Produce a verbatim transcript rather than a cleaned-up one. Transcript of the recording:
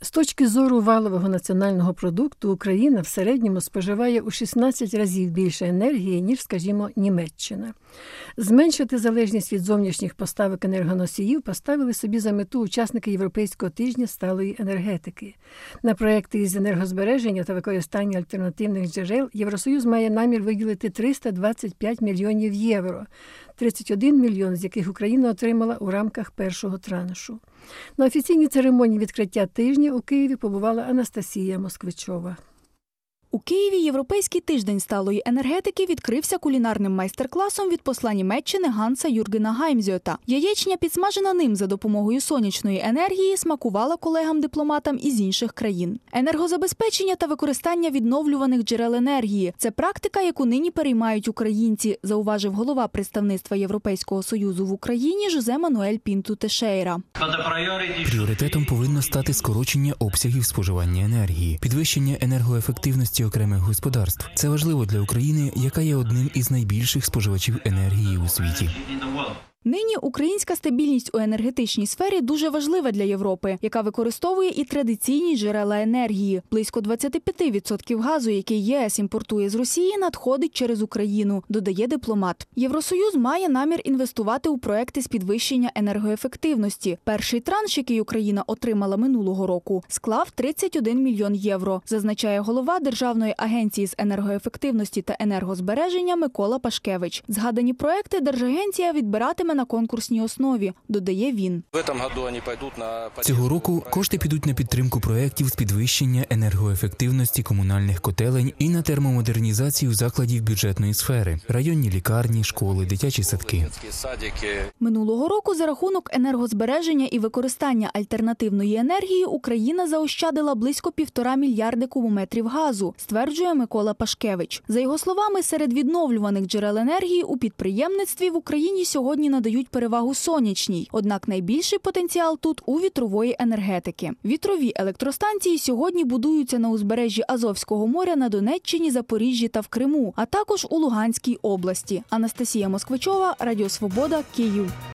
З точки зору валового національного продукту Україна в середньому споживає у шістнадцять разів більше енергії, ніж, скажімо, Німеччина. Зменшити залежність від зовнішніх поставок енергоносіїв поставили собі за мету учасники Європейського тижня сталої енергетики. На проекти із енергозбереження та використання альтернативних джерел Євросоюз має намір виділити триста двадцять п'ять мільйонів євро, тридцять один мільйон з яких Україна отримала у рамках першого траншу. На офіційній церемонії відкриття тижня у Києві побувала Анастасія Москвичова. У Києві Європейський тиждень сталої енергетики відкрився кулінарним майстер-класом від посла Німеччини Ганса Юргена Гаймзьота. Яєчня, підсмажена ним за допомогою сонячної енергії, смакувала колегам-дипломатам із інших країн. Енергозабезпечення та використання відновлюваних джерел енергії – це практика, яку нині переймають українці, зауважив голова представництва Європейського Союзу в Україні Жозе Мануель Пінту Тешейра. Пріоритетом повинно стати скорочення обсягів споживання енергії, підвищення енергоефективності окремих господарств. Це важливо для України, яка є одним із найбільших споживачів енергії у світі. Нині українська стабільність у енергетичній сфері дуже важлива для Європи, яка використовує і традиційні джерела енергії. Близько двадцять п'ять відсотків газу, який ЄС імпортує з Росії, надходить через Україну, додає дипломат. Євросоюз має намір інвестувати у проекти з підвищення енергоефективності. Перший транш, який Україна отримала минулого року, склав тридцять один мільйон євро, зазначає голова Державної агенції з енергоефективності та енергозбереження Микола Пашкевич. Згадані проекти Держагенція відбиратиме на конкурсній основі, додає він. Цього року кошти підуть на підтримку проєктів з підвищення енергоефективності комунальних котелень і на термомодернізацію закладів бюджетної сфери, районні лікарні, школи, дитячі садки. Минулого року за рахунок енергозбереження і використання альтернативної енергії Україна заощадила близько півтора мільярди кубометрів газу, стверджує Микола Пашкевич. За його словами, серед відновлюваних джерел енергії у підприємництві в Україні сьогодні надають перевагу сонячній, однак найбільший потенціал тут у вітрової енергетики. Вітрові електростанції сьогодні будуються на узбережжі Азовського моря на Донеччині, Запоріжжі та в Криму, а також у Луганській області. Анастасія Москвичова, Радіо Свобода, Київ.